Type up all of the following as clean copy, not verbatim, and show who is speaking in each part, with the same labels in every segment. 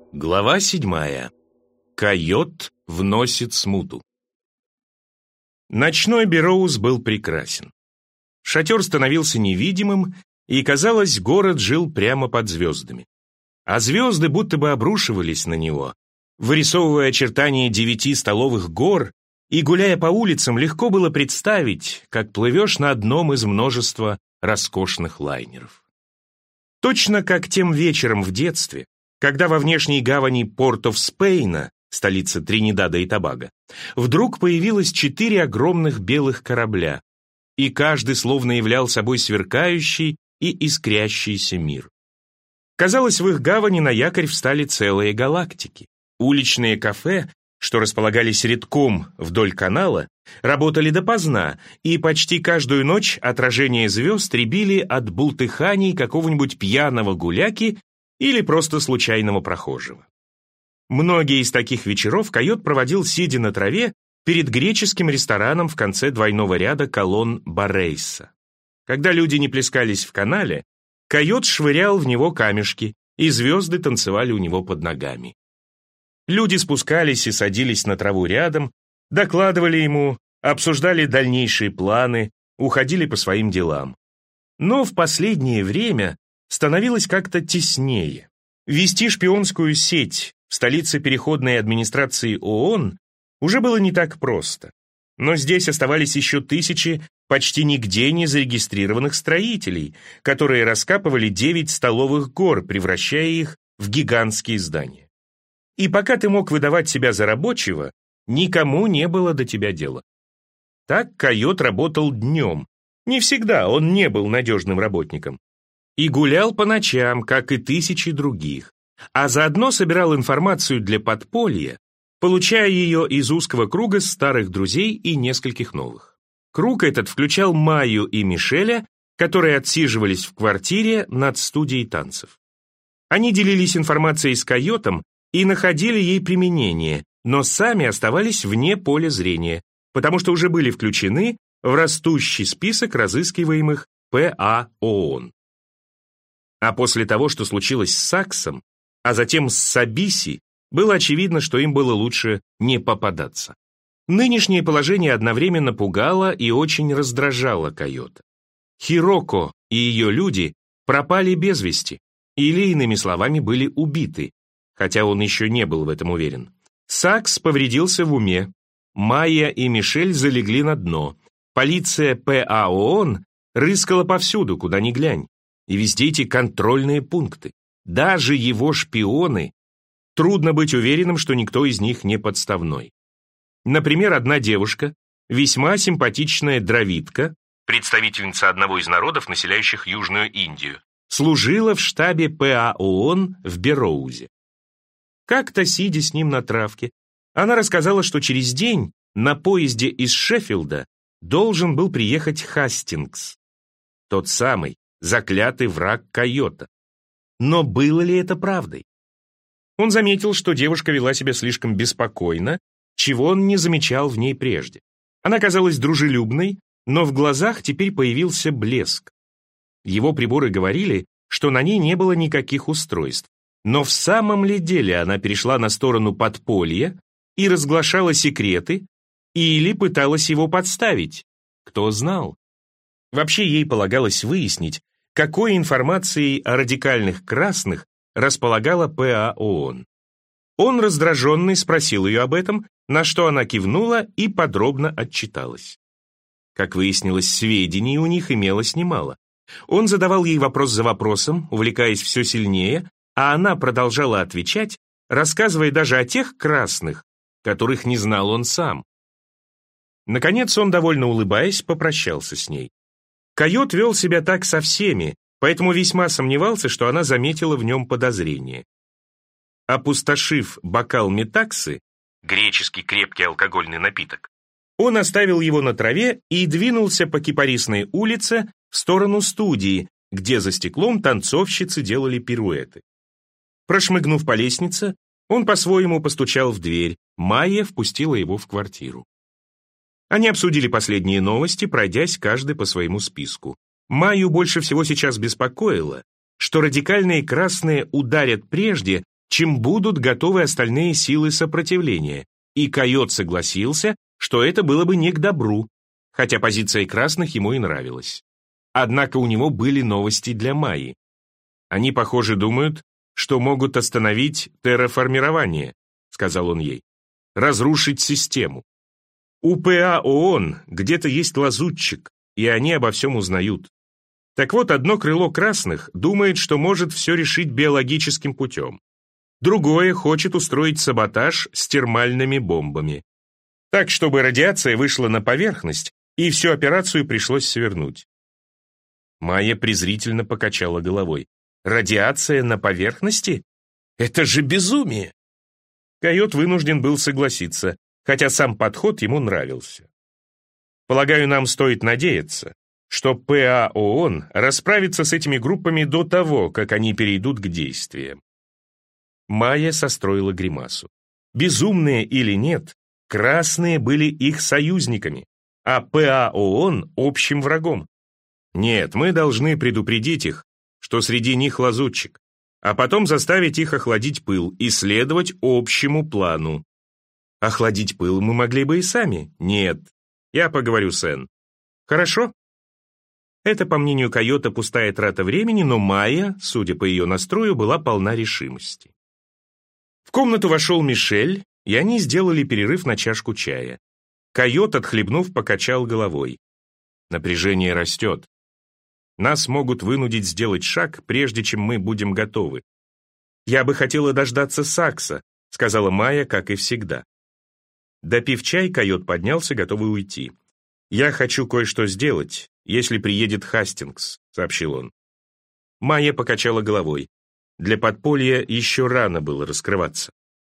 Speaker 1: Глава 7. Койот вносит смуту. Ночной Берроуз был прекрасен. Шатер становился невидимым, и, казалось, город жил прямо под звездами. А звезды будто бы обрушивались на него, вырисовывая очертания 9 столовых гор, и, гуляя по улицам, легко было представить, как плывешь на одном из множества роскошных лайнеров. Точно как тем вечером в детстве, когда во внешней гавани Порт-оф-Спейна, столица Тринидада и Тобаго, вдруг появилось 4 огромных белых корабля, и каждый словно являл собой сверкающий и искрящийся мир. Казалось, в их гавани на якорь встали целые галактики. Уличные кафе, что располагались редком вдоль канала, работали допоздна, и почти каждую ночь отражения звезд рябили от бултыханий какого-нибудь пьяного гуляки или просто случайного прохожего. Многие из таких вечеров койот проводил, сидя на траве, перед греческим рестораном в конце двойного ряда колонн Баррейса. Когда люди не плескались в канале, койот швырял в него камешки, и звезды танцевали у него под ногами. Люди спускались и садились на траву рядом, докладывали ему, обсуждали дальнейшие планы, уходили по своим делам. Но в последнее время становилось как-то теснее. Вести шпионскую сеть в столице переходной администрации ООН уже было не так просто. Но здесь оставались еще тысячи почти нигде не зарегистрированных строителей, которые раскапывали 9 столовых гор, превращая их в гигантские здания. И пока ты мог выдавать себя за рабочего, никому не было до тебя дела. Так койот работал днем. Не всегда он не был надежным работником. И гулял по ночам, как и тысячи других, а заодно собирал информацию для подполья, получая ее из узкого круга старых друзей и нескольких новых. Круг этот включал Майю и Мишеля, которые отсиживались в квартире над студией танцев. Они делились информацией с койотом и находили ей применение, но сами оставались вне поля зрения, потому что уже были включены в растущий список разыскиваемых ПА ООН. А после того, что случилось с Саксом, а затем с Сабиси, было очевидно, что им было лучше не попадаться. Нынешнее положение одновременно пугало и очень раздражало койота. Хироко и ее люди пропали без вести, или, иными словами, были убиты, хотя он еще не был в этом уверен. Сакс повредился в уме, Майя и Мишель залегли на дно, полиция ПА ООН рыскала повсюду, куда ни глянь, и везде эти контрольные пункты. Даже его шпионы, трудно быть уверенным, что никто из них не подставной. Например, одна девушка, весьма симпатичная дравидка, представительница одного из народов, населяющих Южную Индию, служила в штабе ПА ООН в Берроузе. Как-то, сидя с ним на травке, она рассказала, что через день на поезде из Шеффилда должен был приехать Хастингс, тот самый заклятый враг койота. Но было ли это правдой? Он заметил, что девушка вела себя слишком беспокойно, чего он не замечал в ней прежде. Она казалась дружелюбной, но в глазах теперь появился блеск. Его приборы говорили, что на ней не было никаких устройств. Но в самом ли деле она перешла на сторону подполья и разглашала секреты, или пыталась его подставить? Кто знал? Вообще ей полагалось выяснить, какой информацией о радикальных красных располагала ПА ООН. Он, раздраженный, спросил ее об этом, на что она кивнула и подробно отчиталась. Как выяснилось, сведений у них имелось немало. Он задавал ей вопрос за вопросом, увлекаясь все сильнее, а она продолжала отвечать, рассказывая даже о тех красных, которых не знал он сам. Наконец он, довольно улыбаясь, попрощался с ней. Койот вел себя так со всеми, поэтому весьма сомневался, что она заметила в нем подозрение. Опустошив бокал метаксы, греческий крепкий алкогольный напиток, он оставил его на траве и двинулся по Кипарисной улице в сторону студии, где за стеклом танцовщицы делали пируэты. Прошмыгнув по лестнице, он по-своему постучал в дверь, Майя впустила его в квартиру. Они обсудили последние новости, пройдясь каждый по своему списку. Майю больше всего сейчас беспокоило, что радикальные красные ударят прежде, чем будут готовы остальные силы сопротивления, и койот согласился, что это было бы не к добру, хотя позиция красных ему и нравилась. Однако у него были новости для Майи. «Они, похоже, думают, что могут остановить терраформирование», — сказал он ей, — «разрушить систему. У ПА ООН где-то есть лазутчик, и они обо всем узнают. Так вот, одно крыло красных думает, что может все решить биологическим путем. Другое хочет устроить саботаж с термальными бомбами. Так, чтобы радиация вышла на поверхность, и всю операцию пришлось свернуть». Майя презрительно покачала головой. «Радиация на поверхности? Это же безумие!» Койот вынужден был согласиться, хотя сам подход ему нравился. «Полагаю, нам стоит надеяться, что ПА ООН расправится с этими группами до того, как они перейдут к действиям». Майя состроила гримасу. Безумные или нет, красные были их союзниками, а ПА ООН — общим врагом. Нет, мы должны предупредить их, что среди них лазутчик, а потом заставить их охладить пыл и следовать общему плану. Охладить пыл мы могли бы и сами. Нет, я поговорю с Энн. Хорошо? Это, по мнению койота, пустая трата времени, но Майя, судя по ее настрою, была полна решимости. В комнату вошел Мишель, и они сделали перерыв на чашку чая. Койот, отхлебнув, покачал головой. Напряжение растет. Нас могут вынудить сделать шаг, прежде чем мы будем готовы. «Я бы хотела дождаться Сакса», — сказала Майя, как и всегда. Допив чай, койот поднялся, готовый уйти. «Я хочу кое-что сделать, если приедет Хастингс», — сообщил он. Майя покачала головой. Для подполья еще рано было раскрываться.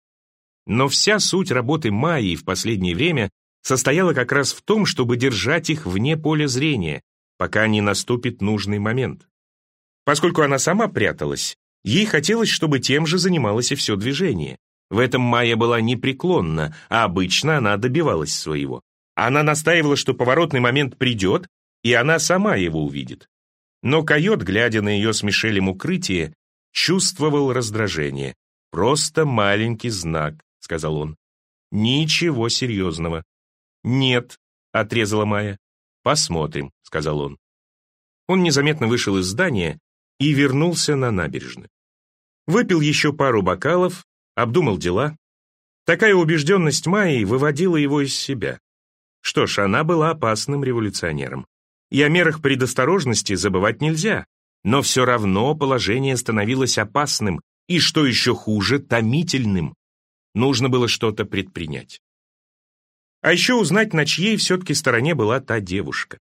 Speaker 1: Но вся суть работы Майи в последнее время состояла как раз в том, чтобы держать их вне поля зрения, пока не наступит нужный момент. Поскольку она сама пряталась, ей хотелось, чтобы тем же занималось и все движение. В этом Майя была непреклонна, а обычно она добивалась своего. Она настаивала, что поворотный момент придет, и она сама его увидит. Но койот, глядя на ее с Мишелем укрытие, чувствовал раздражение. «Просто маленький знак», — сказал он. «Ничего серьезного». «Нет», — отрезала Майя. «Посмотрим», — сказал он. Он незаметно вышел из здания и вернулся на набережную. Выпил еще пару бокалов, обдумал дела. Такая убежденность Майи выводила его из себя. Что ж, она была опасным революционером. И о мерах предосторожности забывать нельзя, но все равно положение становилось опасным и, что еще хуже, томительным. Нужно было что-то предпринять. А еще узнать, на чьей все-таки стороне была та девушка.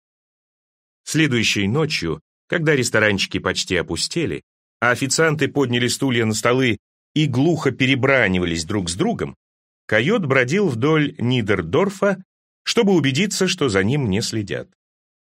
Speaker 1: Следующей ночью, когда ресторанчики почти опустели, а официанты подняли стулья на столы и глухо перебранивались друг с другом, койот бродил вдоль Нидердорфа, чтобы убедиться, что за ним не следят.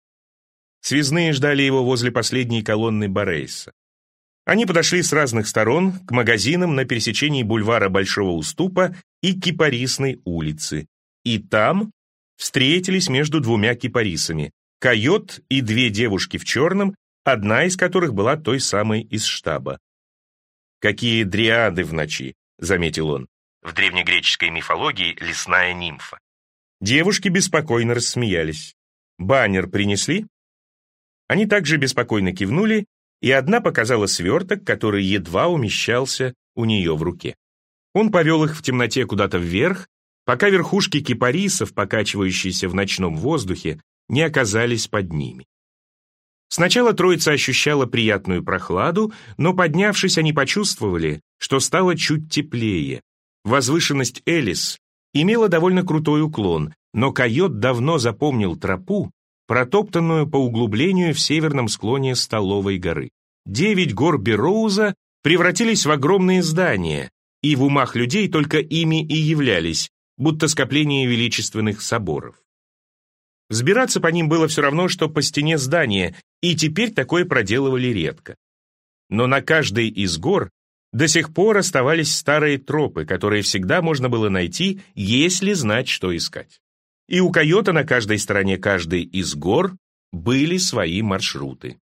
Speaker 1: Связные ждали его возле последней колонны Борейса. Они подошли с разных сторон к магазинам на пересечении бульвара Большого Уступа и Кипарисной улицы. И там встретились между двумя кипарисами — койот и две девушки в черном, одна из которых была той самой из штаба. «Какие дриады в ночи», — заметил он. В древнегреческой мифологии лесная нимфа. Девушки беспокойно рассмеялись. «Баннер принесли?» Они также беспокойно кивнули, и одна показала сверток, который едва умещался у нее в руке. Он повел их в темноте куда-то вверх, пока верхушки кипарисов, покачивающиеся в ночном воздухе, не оказались под ними. Сначала троица ощущала приятную прохладу, но, поднявшись, они почувствовали, что стало чуть теплее. Возвышенность Элис имела довольно крутой уклон, но койот давно запомнил тропу, протоптанную по углублению в северном склоне Столовой горы. 9 гор Берроуза превратились в огромные здания, и в умах людей только ими и являлись, будто скопление величественных соборов. Взбираться по ним было все равно, что по стене здания, и теперь такое проделывали редко. Но на каждой из гор до сих пор оставались старые тропы, которые всегда можно было найти, если знать, что искать. И у койота на каждой стороне каждой из гор были свои маршруты.